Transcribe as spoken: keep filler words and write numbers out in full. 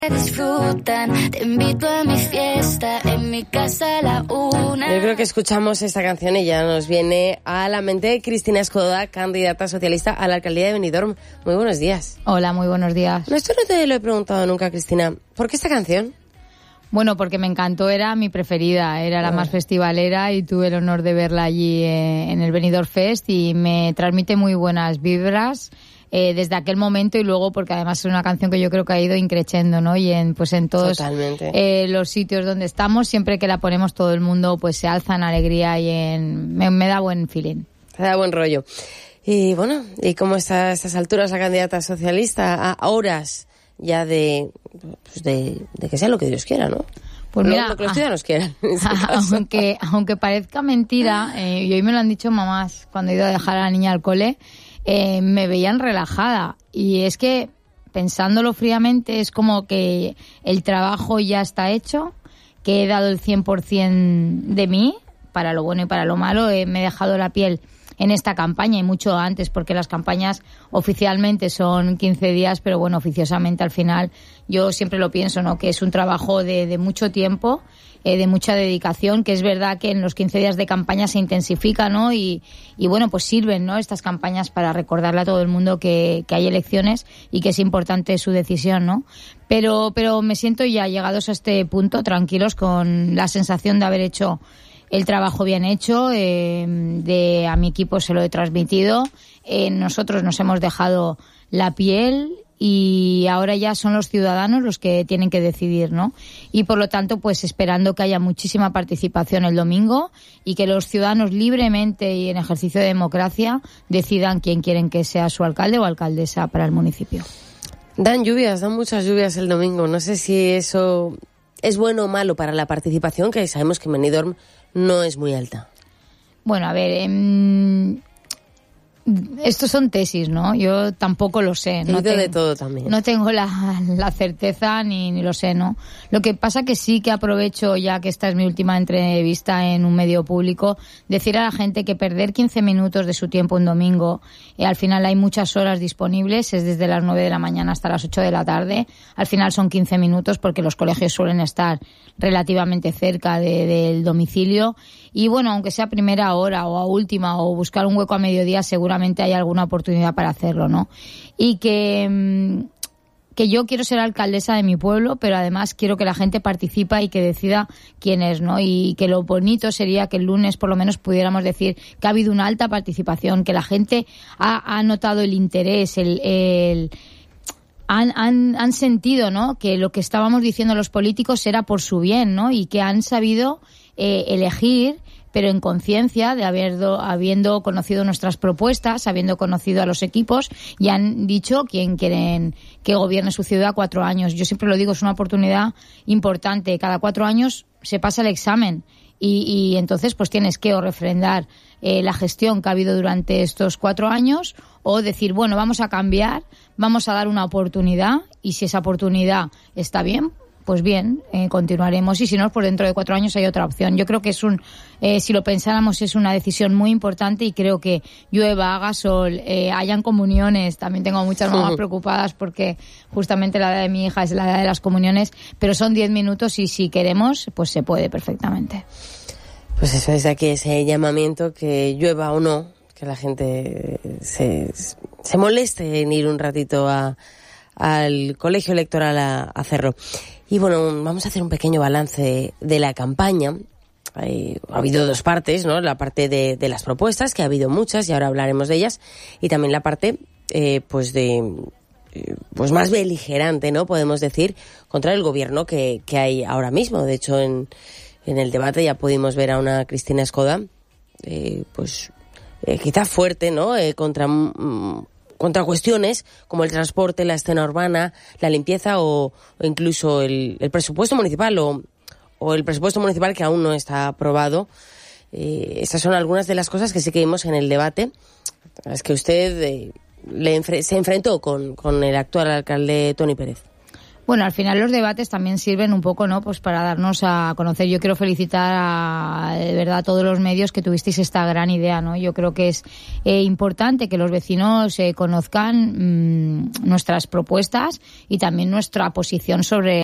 Disfrutan, te invito a mi fiesta, en mi casa a la una. Yo creo que escuchamos esta canción y ya nos viene a la mente Cristina Escoda, candidata socialista a la alcaldía de Benidorm. Muy buenos días. Hola, muy buenos días. No, esto no te lo he preguntado nunca, Cristina. ¿Por qué esta canción? Bueno, porque me encantó, era mi preferida, era la oh. más festivalera y tuve el honor de verla allí eh, en el Benidorm Fest y me transmite muy buenas vibras. Eh, desde aquel momento y luego porque además es una canción que yo creo que ha ido increciendo, ¿no? Y en pues en todos eh, los sitios donde estamos, siempre que la ponemos todo el mundo pues se alza en alegría y en me, me da buen feeling. Me da buen rollo. Y bueno, ¿y cómo está a estas alturas la candidata socialista? A horas ya de, pues de, de que sea lo que Dios quiera, ¿no? Pues mira, lo que los ciudadanos quieran. Aunque, aunque parezca mentira, eh, y hoy me lo han dicho mamás cuando he ido a dejar a la niña al cole, Eh, me veían relajada y es que pensándolo fríamente es como que el trabajo ya está hecho, que he dado el cien por ciento de mí para lo bueno y para lo malo, eh, me he dejado la piel en esta campaña y mucho antes porque las campañas oficialmente son quince días, pero bueno, oficiosamente al final yo siempre lo pienso, ¿no? Que es un trabajo de, de mucho tiempo, eh, de mucha dedicación, que es verdad que en los quince días de campaña se intensifica, ¿no? Y, y bueno, pues sirven, ¿no? Estas campañas para recordarle a todo el mundo que, que hay elecciones y que es importante su decisión, ¿no? Pero, pero me siento ya llegados a este punto tranquilos con la sensación de haber hecho el trabajo bien hecho, eh, de a mi equipo se lo he transmitido, eh, nosotros nos hemos dejado la piel y ahora ya son los ciudadanos los que tienen que decidir, ¿no? Y por lo tanto, pues esperando que haya muchísima participación el domingo y que los ciudadanos libremente y en ejercicio de democracia decidan quién quieren que sea su alcalde o alcaldesa para el municipio. Dan lluvias, dan muchas lluvias el domingo. No sé si eso es bueno o malo para la participación, que sabemos que en Benidorm no es muy alta. Bueno, a ver, eh, estos son tesis, ¿no? Yo tampoco lo sé. No tengo de todo también. No tengo la, la certeza ni, ni lo sé, ¿no? Lo que pasa que sí que aprovecho, ya que esta es mi última entrevista en un medio público, decir a la gente que perder quince minutos de su tiempo un domingo, eh, al final hay muchas horas disponibles, es desde las nueve de la mañana hasta las ocho de la tarde, al final son quince minutos porque los colegios suelen estar relativamente cerca de, del domicilio y bueno, aunque sea a primera hora o a última o buscar un hueco a mediodía, seguramente hay alguna oportunidad para hacerlo, ¿no? Y que, que yo quiero ser alcaldesa de mi pueblo, pero además quiero que la gente participe y que decida quién es, ¿no? Y que lo bonito sería que el lunes por lo menos pudiéramos decir que ha habido una alta participación, que la gente ha, ha notado el interés, el... el Han, han, han sentido, ¿no?, que lo que estábamos diciendo los políticos era por su bien, ¿no? Y que han sabido eh, elegir, pero en conciencia de haber do, habiendo conocido nuestras propuestas, habiendo conocido a los equipos y han dicho quién quieren que gobierne su ciudad cuatro años. Yo siempre lo digo, es una oportunidad importante. Cada cuatro años se pasa el examen y, y entonces pues tienes que o refrendar eh, la gestión que ha habido durante estos cuatro años o decir, bueno, vamos a cambiar, vamos a dar una oportunidad y si esa oportunidad está bien, pues bien, eh, continuaremos y si no, pues dentro de cuatro años hay otra opción. Yo creo que es un, eh, si lo pensáramos, es una decisión muy importante y creo que llueva, haga sol, eh, hayan comuniones. También tengo muchas mamás preocupadas porque justamente la edad de mi hija es la edad de las comuniones, pero son diez minutos y si queremos, pues se puede perfectamente. Pues eso es aquí ese llamamiento, que llueva o no, que la gente se, se moleste en ir un ratito a, al colegio electoral a, a hacerlo. Y bueno, vamos a hacer un pequeño balance de la campaña. Hay, ha habido dos partes, ¿no? La parte de, de las propuestas, que ha habido muchas y ahora hablaremos de ellas, y también la parte, eh, pues de, eh, pues más beligerante, ¿no? Podemos decir, contra el gobierno que, que hay ahora mismo. De hecho, en, en el debate ya pudimos ver a una Cristina Escoda, eh, pues, eh, quizá fuerte, ¿no? Eh, contra, mm, contra cuestiones como el transporte, la escena urbana, la limpieza o, o incluso el, el presupuesto municipal o, o el presupuesto municipal que aún no está aprobado. Eh, estas son algunas de las cosas que sí que vimos en el debate. Es que usted eh, le enfre- se enfrentó con, con el actual alcalde Toni Pérez. Bueno, al final los debates también sirven un poco, ¿no? Pues para darnos a conocer. Yo quiero felicitar a, de verdad, a todos los medios que tuvisteis esta gran idea, ¿no? Yo creo que es eh, importante que los vecinos eh, conozcan mmm, nuestras propuestas y también nuestra posición sobre